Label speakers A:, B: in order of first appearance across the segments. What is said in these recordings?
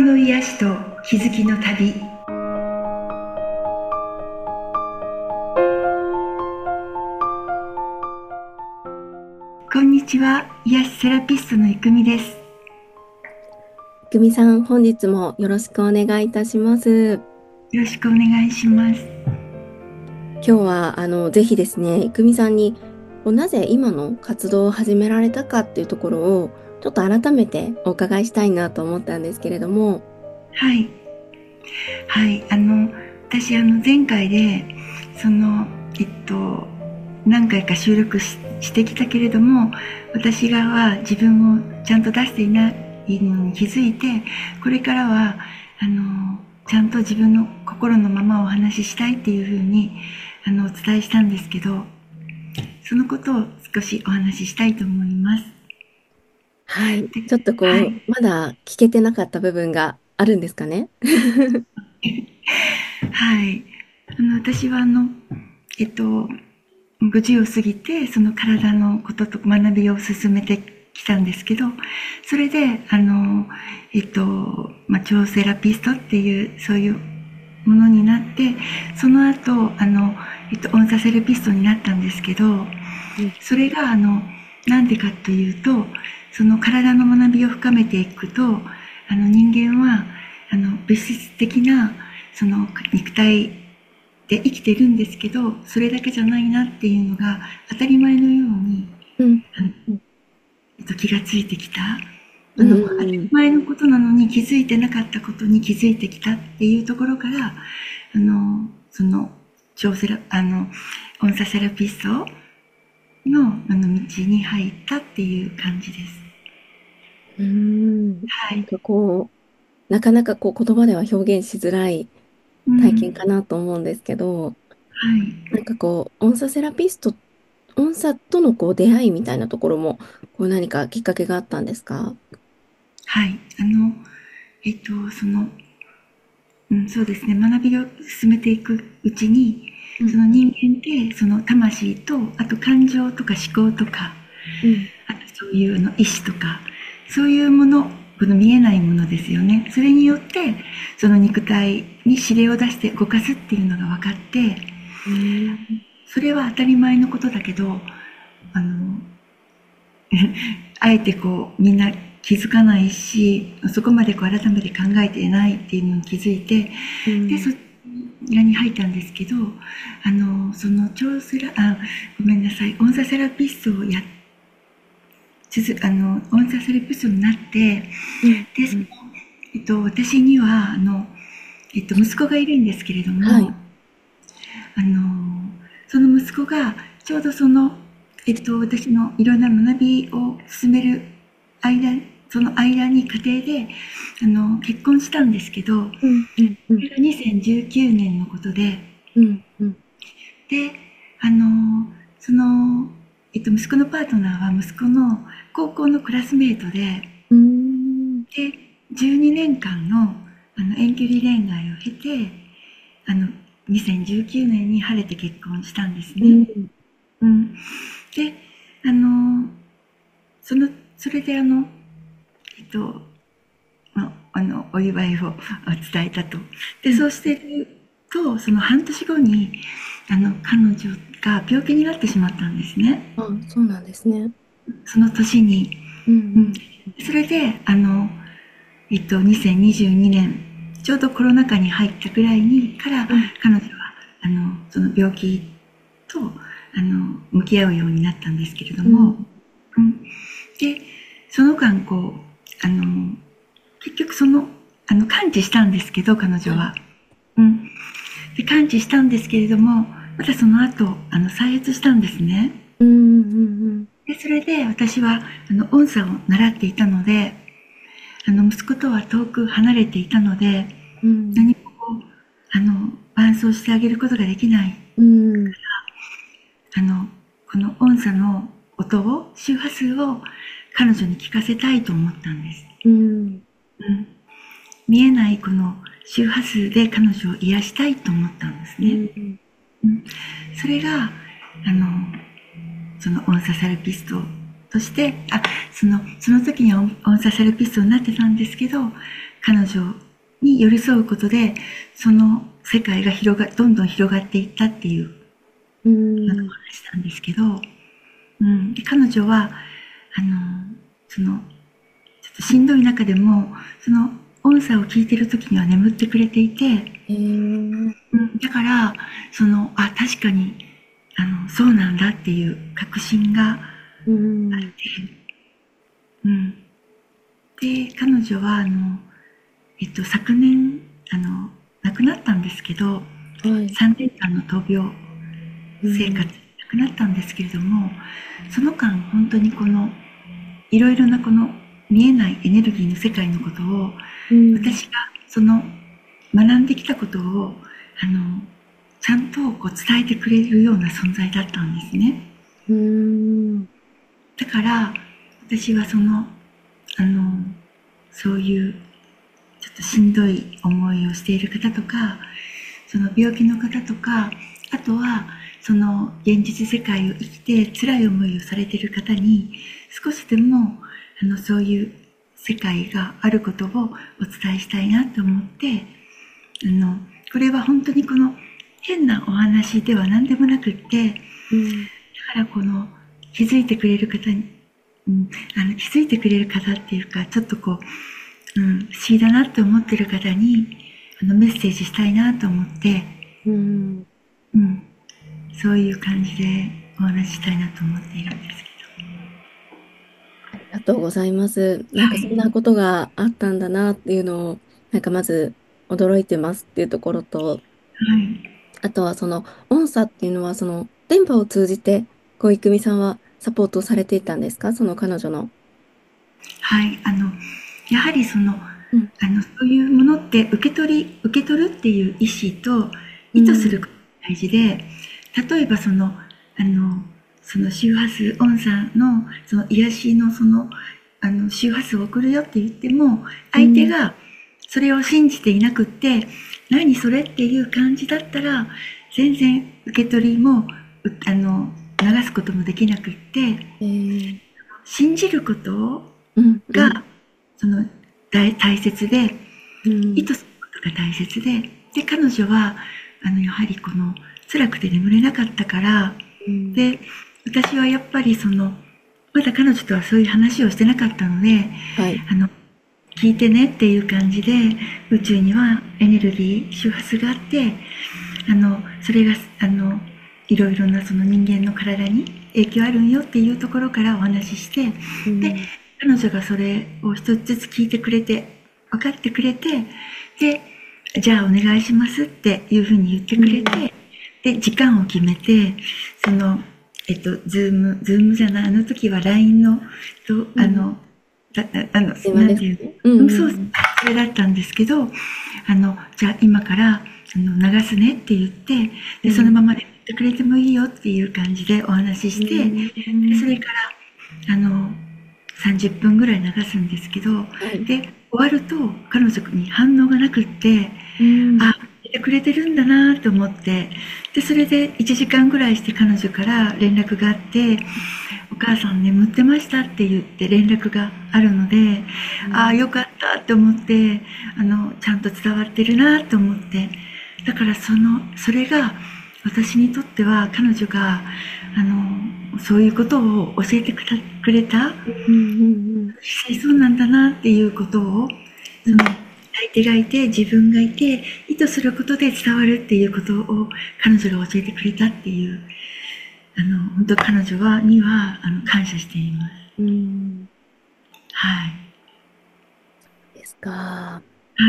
A: 心の癒しと気づきの旅。こんにちは、癒しセラピストのいくみです。
B: 久美さん、本日もよろしくお願いいたします。
A: よろしくお願いします。
B: 今日は、ぜひですね、久美さんに、なぜ今の活動を始められたかっていうところを、ちょっと改めてお伺いしたいなと思ったんですけれども。
A: はい、はい、私前回でその何回か収録してきたけれども、私がは自分をちゃんと出していないのに気づいて、これからはちゃんと自分の心のままお話ししたいっていうふうにお伝えしたんですけど、そのことを少しお話ししたいと思います。
B: はい。
A: で、
B: ちょっと
A: はい、
B: まだ聞けてなかった部分があるんですかね。
A: はい。私はえっと、50を過ぎて、その体のことと学びを進めてきたんですけど、それで、超セラピストっていう、そういうものになって、その後、音叉セラピストになったんですけど、
B: うん、
A: それが、なんでかというと、その体の学びを深めていくと、人間は、物質的な、その肉体で生きてるんですけど、それだけじゃないなっていうのが当たり前のように
B: うん、
A: あの気がついてきた。
B: う
A: 当たり
B: ん、
A: 前のことなのに気づいてなかったことに気づいてきたっていうところから、その超セラ音叉セラピストの道に入ったっていう感じです。
B: うん。
A: はい。
B: なかなか言葉では表現しづらい
A: うん。
B: 体験かなと思うんですけど、
A: はい。
B: 音叉セラピスト、音叉との出会いみたいなところも、何かきっかけがあったんですか？
A: はい。そのそうですね、学びを進めていくうちに、
B: うん、
A: その人間ってその魂と、あと感情とか思考とか、
B: うん、
A: あとそういう意志とか、そういうもの、この見えないものですよね。それによってその肉体に指令を出して動かすっていうのが分かって、
B: うん、
A: それは当たり前のことだけど、あのあえてみんな気づかないし、そこまで改めて考えていないっていうのに気づいて、で、
B: うん、
A: そちらに入ったんですけど、そのごめんなさい、音叉セラピストを音叉セラピストになって、
B: うん、
A: で、
B: うん。
A: 私には、息子がいるんですけれども、
B: はい。
A: あの、その息子が、ちょうど私のいろんな学びを進める間、その間に家庭で、結婚したんですけど、
B: うん、うん、うん、
A: それが2019年のことで、
B: うん、うん、
A: で、あの、その、息子のパートナーは息子の高校のクラスメート
B: うん、
A: で、12年間の、遠距離恋愛を経て、あの、2019年に晴れて結婚したんですね。
B: うん、
A: うん。で、あの、その、それでえっと、お祝いを伝えたと。で、
B: うん。
A: そうしてると、その半年後に、彼女が病気になってしまったんですね。
B: あ、そうなんですね。
A: その年に。
B: うん、
A: うん。
B: うん、
A: それで、2022年、ちょうどコロナ禍に入ったぐらいにから
B: うん、
A: 彼女はその病気と向き合うようになったんですけれども、
B: うん、
A: うん、でその間結局完治したんですけど、彼女
B: はい。
A: は、うん、で完治したんですけれども、またその後再発したんですね。
B: うん、うん、
A: でそれで私は音叉を習っていたので、息子とは遠く離れていたので、
B: うん、
A: 何も伴走してあげることができない。
B: うん、
A: あの、この音叉の周波数を彼女に聞かせたいと思ったんです。
B: うん、
A: うん。見えないこの周波数で彼女を癒したいと思ったんですね。
B: うん、
A: うん。それが、あの、その音叉セラピストとして、その時には音叉セラピストになってたんですけど、 彼女に寄り添うことで、その世界がどんどん広がっていったっていう
B: う
A: ようなお
B: ん。
A: 話なんですけど、で彼女は、その、ちょっとしんどい中でも、その音声を聞いてる時には眠ってくれていて、
B: えー、
A: だから、確かに、そうなんだっていう確信があっ
B: うん。
A: て、うん。で、彼女は、昨年、亡くなったんですけど、
B: はい。
A: 3年間の闘病生活、
B: うん。
A: 亡くなったんですけれども、その間、本当にいろいろな見えないエネルギーの世界のことを、
B: うん。
A: 私が学んできたことを、ちゃんと伝えてくれるような存在だったんですね。
B: うん。
A: だから、私はあの、そういうちょっとしんどい思いをしている方とか、その病気の方とか、あとはその現実世界を生きて辛い思いをされている方に少しでもそういう世界があることをお伝えしたいなと思って、これは本当に変なお話では何でもなくって、だ
B: うん。
A: から気づいてくれる方に、気づいてくれる方っていうか、ちょっと不思議だなって思ってる方にメッセージしたいなと思って、
B: うん。
A: うん、そういう感じでお話ししたいなと思っているんですけ
B: ありがとうございます。
A: ど。はい。
B: そんなことがあったんだなっていうのを、まず驚いてますっていうところと、
A: はい。
B: あとはその音叉っていうのはその電波を通じて、いくみさんはサポートされていたんですか、その彼女の。
A: はい。やはり
B: うん。
A: そういうものって受け取るっていう意思と意図す
B: うん。
A: ることが大事で、例えばその周波数、音叉の、その癒しの周波数を送るよって言っても、
B: うん。
A: 相手がそれを信じていなくって、何それっていう感じだったら、全然受け取りも、流すこともできなくって、
B: えー、
A: 信じること
B: うん。うん。
A: が、大切で、
B: うん。
A: 意図することが大切で、で、彼女は、やはり辛くて眠れなかったから、
B: うん。
A: で、私はやっぱりまだ彼女とはそういう話をしてなかったので、
B: はい。
A: あの、聞いてねっていう感じで、宇宙にはエネルギー、周波数があって、それが、いろいろなその人間の体に影響あるんよっていうところからお話しして、で、
B: うん。
A: 彼女がそれを一つずつ聞いてくれて、分かってくれて、で、じゃあお願いしますっていうふうに言ってくれ
B: うん。
A: て、で、時間を決めて、ズームじゃない、あの時は LINE の、と、
B: うん。電話
A: なんていう、
B: ですね。うん。う
A: そう、
B: ん。
A: それだったんですけど、じゃあ今から、流すねって言って、で、その
B: うん。
A: ままで言ってくれてもいいよっていう感じでお話し
B: う
A: して、で、そ
B: ん。
A: れから、30分ぐらい流すんですけど、
B: はい。
A: で、終わると彼女に反応がなくって、
B: うん。
A: あ、いてくれてるんだなと思って、で、それで1時間ぐらいして彼女から連絡があって、お母さん眠ってましたって言って連絡があるので、ああ、
B: うん。
A: よかったって思って、ちゃんと伝わってるなと思って、だからそれが私にとっては彼女が、そういうことを教えてくれた、
B: うん。うん。
A: 実際そうなんだなっていうことを、
B: うん。
A: 相手がいて、自分がいて、意図することで伝わるっていうことを彼女が教えてくれたっていう、本当彼女には、感謝しています。
B: うん。
A: はい。
B: ですか。
A: はい。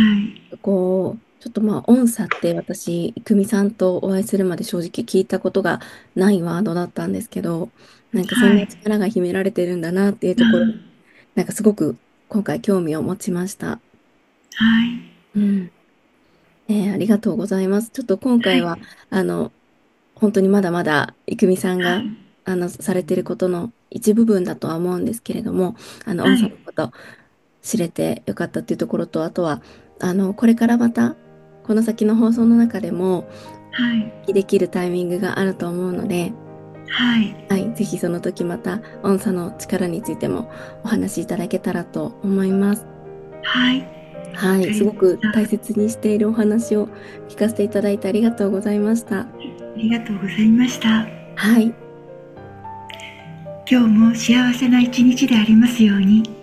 B: ちょっと音叉って私、いくみさんとお会いするまで正直聞いたことがないワードだったんですけど、そんな
A: はい。
B: 力が秘められてるんだなっていうところ、すごく今回興味を持ちました。
A: はい。
B: うん。ありがとうございます。ちょっと今
A: はい。
B: 回は、あの、本当にまだまだ、いくみさんが、
A: はい。
B: されていることの一部分だとは思うんですけれども、御社の
A: はい。
B: こと、知れてよかったっていうところと、あとは、これからまた、この先の放送の中でも、
A: はい。
B: できるタイミングがあると思うので、
A: はい。
B: はい、ぜひその時また、御社の力についてもお話しいただけたらと思います。
A: はい。
B: はい、すごく大切にしているお話を聞かせていただいてありがとうございました。
A: ありがとうございました。
B: はい。
A: 今日も幸せな一日でありますように。